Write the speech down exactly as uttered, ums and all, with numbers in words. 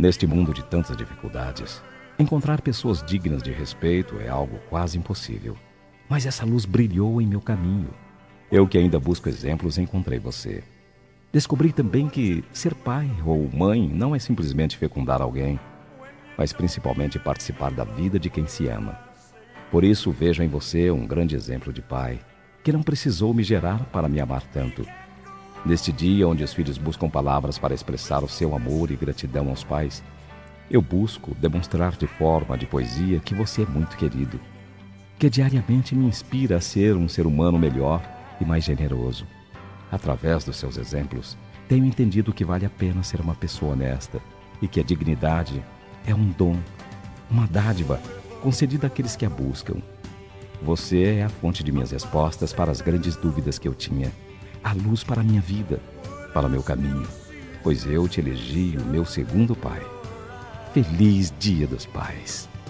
Neste mundo de tantas dificuldades, encontrar pessoas dignas de respeito é algo quase impossível. Mas essa luz brilhou em meu caminho. Eu que ainda busco exemplos, encontrei você. Descobri também que ser pai ou mãe não é simplesmente fecundar alguém, mas principalmente participar da vida de quem se ama. Por isso vejo em você um grande exemplo de pai, que não precisou me gerar para me amar tanto. Neste dia onde os filhos buscam palavras para expressar o seu amor e gratidão aos pais, eu busco demonstrar de forma de poesia que você é muito querido, que diariamente me inspira a ser um ser humano melhor e mais generoso. Através dos seus exemplos, tenho entendido que vale a pena ser uma pessoa honesta e que a dignidade é um dom, uma dádiva concedida àqueles que a buscam. Você é a fonte de minhas respostas para as grandes dúvidas que eu tinha, a luz para a minha vida, para meu caminho, pois eu te elegi o meu segundo pai. Feliz Dia dos Pais!